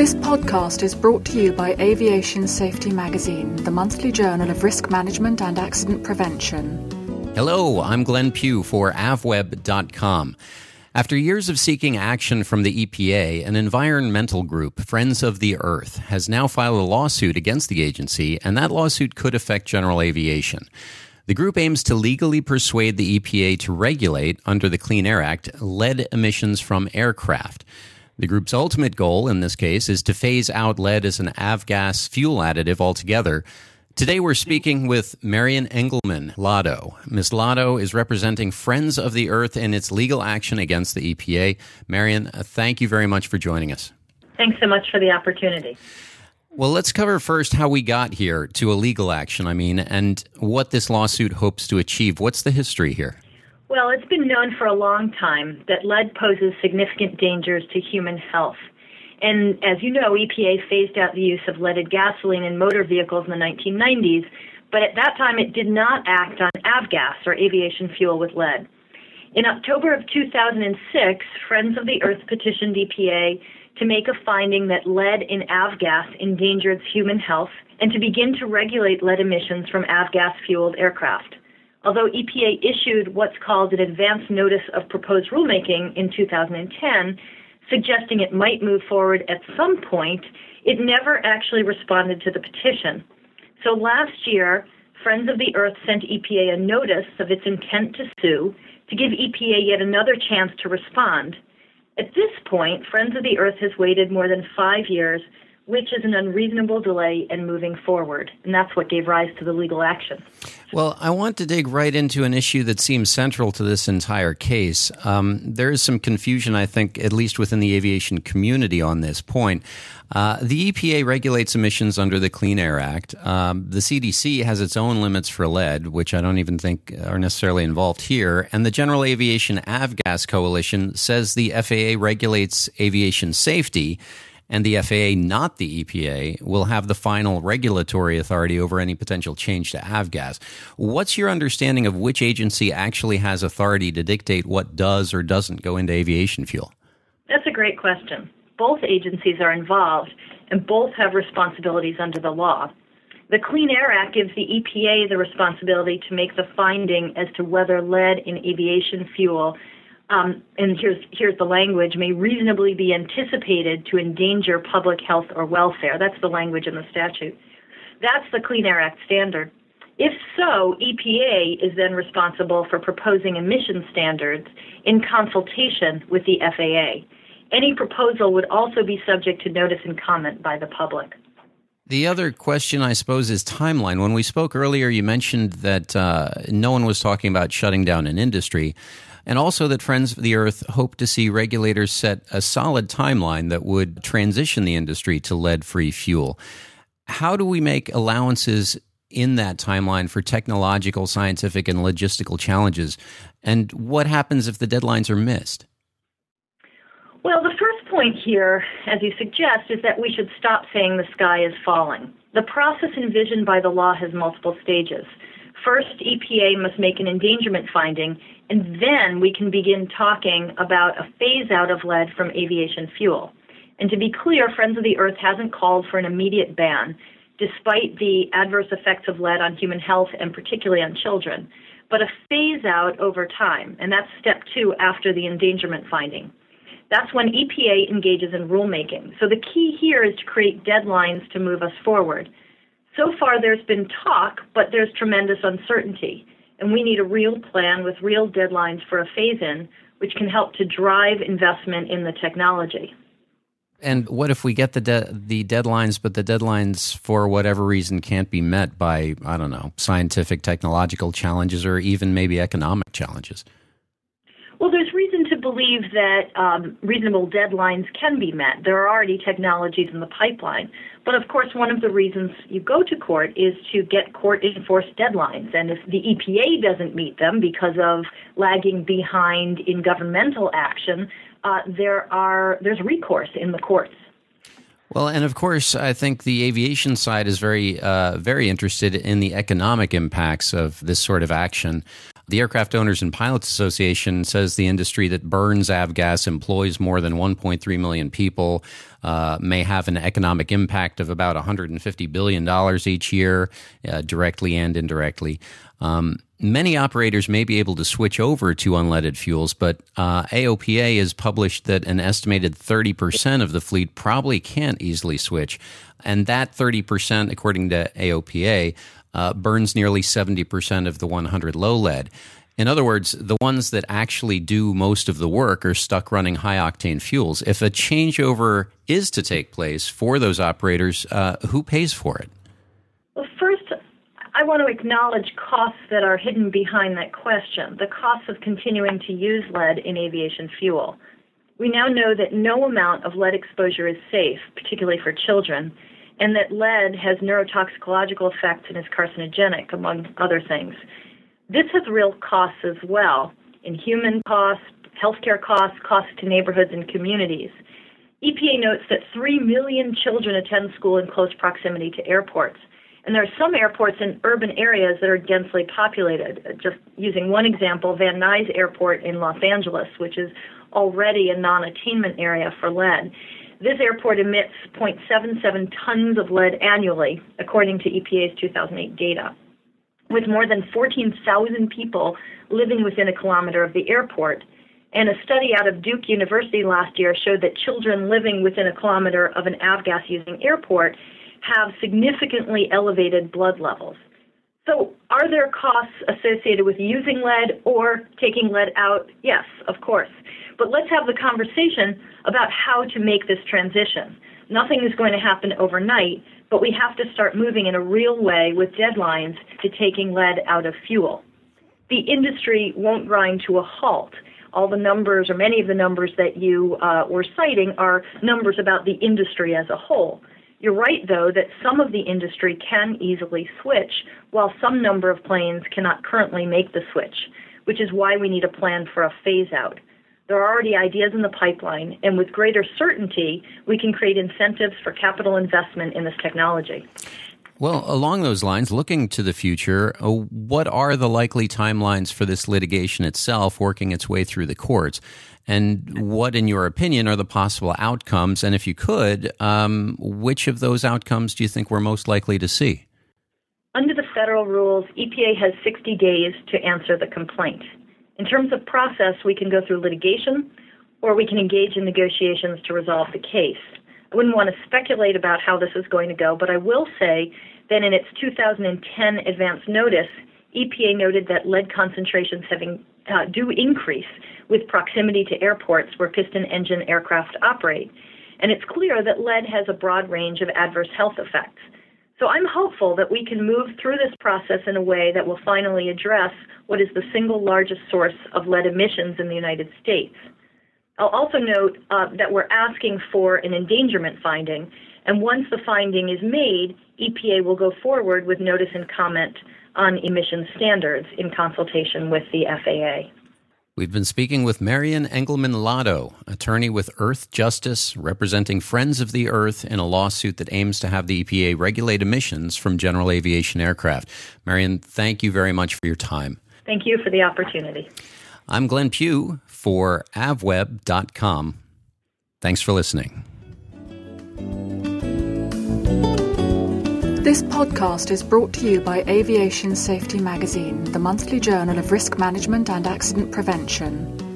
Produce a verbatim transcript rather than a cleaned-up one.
This podcast is brought to you by Aviation Safety Magazine, the monthly journal of risk management and accident prevention. Hello, I'm Glenn Pugh for avweb dot com. After years of seeking action from the E P A, an environmental group, Friends of the Earth, has now filed a lawsuit against the agency, and that lawsuit could affect general aviation. The group aims to legally persuade the E P A to regulate, under the Clean Air Act, lead emissions from aircraft. The group's ultimate goal, in this case, is to phase out lead as an avgas fuel additive altogether. Today we're speaking with Marian Engelman Lado. Miz Lado is representing Friends of the Earth in its legal action against the E P A. Marian, thank you very much for joining us. Thanks so much for the opportunity. Well, let's cover first how we got here to a legal action, I mean, and what this lawsuit hopes to achieve. What's the history here? Well, it's been known for a long time that lead poses significant dangers to human health. And as you know, E P A phased out the use of leaded gasoline in motor vehicles in the nineteen nineties, but at that time it did not act on avgas, or aviation fuel with lead. In October of two thousand six, Friends of the Earth petitioned E P A to make a finding that lead in avgas endangered human health and to begin to regulate lead emissions from avgas-fueled aircraft. Although E P A issued what's called an advance notice of proposed rulemaking in two thousand ten, suggesting it might move forward at some point, it never actually responded to the petition. So last year, Friends of the Earth sent E P A a notice of its intent to sue to give E P A yet another chance to respond. At this point, Friends of the Earth has waited more than five years, which is an unreasonable delay in moving forward. And that's what gave rise to the legal action. Well, I want to dig right into an issue that seems central to this entire case. Um, there is some confusion, I think, at least within the aviation community on this point. Uh, the E P A regulates emissions under the Clean Air Act. Um, the C D C has its own limits for lead, which I don't even think are necessarily involved here. And the General Aviation Avgas Coalition says the F A A regulates aviation safety, and the F A A, not the E P A, will have the final regulatory authority over any potential change to avgas. What's your understanding of which agency actually has authority to dictate what does or doesn't go into aviation fuel? That's a great question. Both agencies are involved, and both have responsibilities under the law. The Clean Air Act gives the E P A the responsibility to make the finding as to whether lead in aviation fuel Um, and here's here's the language, may reasonably be anticipated to endanger public health or welfare. That's the language in the statute. That's the Clean Air Act standard. If so, E P A is then responsible for proposing emission standards in consultation with the F A A. Any proposal would also be subject to notice and comment by the public. The other question, I suppose, is timeline. When we spoke earlier, you mentioned that uh, no one was talking about shutting down an industry, and also that Friends of the Earth hope to see regulators set a solid timeline that would transition the industry to lead-free fuel. How do we make allowances in that timeline for technological, scientific, and logistical challenges? And what happens if the deadlines are missed? Well, the first point here, as you suggest, is that we should stop saying the sky is falling. The process envisioned by the law has multiple stages. First, E P A must make an endangerment finding, and then we can begin talking about a phase-out of lead from aviation fuel. And to be clear, Friends of the Earth hasn't called for an immediate ban, despite the adverse effects of lead on human health and particularly on children, but a phase-out over time, and that's step two after the endangerment finding. That's when E P A engages in rulemaking. So the key here is to create deadlines to move us forward. So far there's been talk, but there's tremendous uncertainty, and we need a real plan with real deadlines for a phase-in, which can help to drive investment in the technology. And what if we get the de- the deadlines, but the deadlines, for whatever reason, can't be met by, I don't know, scientific, technological challenges or even maybe economic challenges? Well, there's reason to believe that um, reasonable deadlines can be met. There are already technologies in the pipeline. But of course, one of the reasons you go to court is to get court-enforced deadlines. And if the E P A doesn't meet them because of lagging behind in governmental action, uh, there are there's recourse in the courts. Well, and of course, I think the aviation side is very, uh, very interested in the economic impacts of this sort of action. The Aircraft Owners and Pilots Association says the industry that burns avgas employs more than one point three million people, uh, may have an economic impact of about one hundred fifty billion dollars each year, uh, directly and indirectly. Um, many operators may be able to switch over to unleaded fuels, but uh, A O P A has published that an estimated thirty percent of the fleet probably can't easily switch. And that thirty percent, according to A O P A, uh, burns nearly seventy percent of the one hundred low lead. In other words, the ones that actually do most of the work are stuck running high-octane fuels. If a changeover is to take place for those operators, uh, who pays for it? Well, first, I want to acknowledge costs that are hidden behind that question, the costs of continuing to use lead in aviation fuel. We now know that no amount of lead exposure is safe, particularly for children, and that lead has neurotoxicological effects and is carcinogenic, among other things. This has real costs as well, in human costs, healthcare costs, costs to neighborhoods and communities. E P A notes that three million children attend school in close proximity to airports. And there are some airports in urban areas that are densely populated. Just using one example, Van Nuys Airport in Los Angeles, which is already a non-attainment area for lead. This airport emits zero point seven seven tons of lead annually, according to E P A's two thousand eight data. With more than fourteen thousand people living within a kilometer of the airport. And a study out of Duke University last year showed that children living within a kilometer of an avgas-using airport have significantly elevated blood levels. So are there costs associated with using lead or taking lead out? Yes, of course. But let's have the conversation about how to make this transition. Nothing is going to happen overnight, but we have to start moving in a real way with deadlines to taking lead out of fuel. The industry won't grind to a halt. All the numbers, or many of the numbers that you uh, were citing, are numbers about the industry as a whole. You're right, though, that some of the industry can easily switch, while some number of planes cannot currently make the switch, which is why we need a plan for a phase-out. There are already ideas in the pipeline, and with greater certainty, we can create incentives for capital investment in this technology. Well, along those lines, looking to the future, uh, what are the likely timelines for this litigation itself working its way through the courts? And what, in your opinion, are the possible outcomes? And if you could, um, which of those outcomes do you think we're most likely to see? Under the federal rules, E P A has sixty days to answer the complaint. In terms of process, we can go through litigation, or we can engage in negotiations to resolve the case. I wouldn't want to speculate about how this is going to go, but I will say that in its two thousand ten advance notice, E P A noted that lead concentrations having, uh, do increase with proximity to airports where piston engine aircraft operate. And it's clear that lead has a broad range of adverse health effects. So I'm hopeful that we can move through this process in a way that will finally address what is the single largest source of lead emissions in the United States. I'll also note uh, that we're asking for an endangerment finding, and once the finding is made, E P A will go forward with notice and comment on emission standards in consultation with the F A A. We've been speaking with Marian Engelman-Lado, attorney with Earth Justice, representing Friends of the Earth in a lawsuit that aims to have the E P A regulate emissions from general aviation aircraft. Marian, thank you very much for your time. Thank you for the opportunity. I'm Glenn Pugh for avweb dot com. Thanks for listening. This podcast is brought to you by Aviation Safety Magazine, the monthly journal of risk management and accident prevention.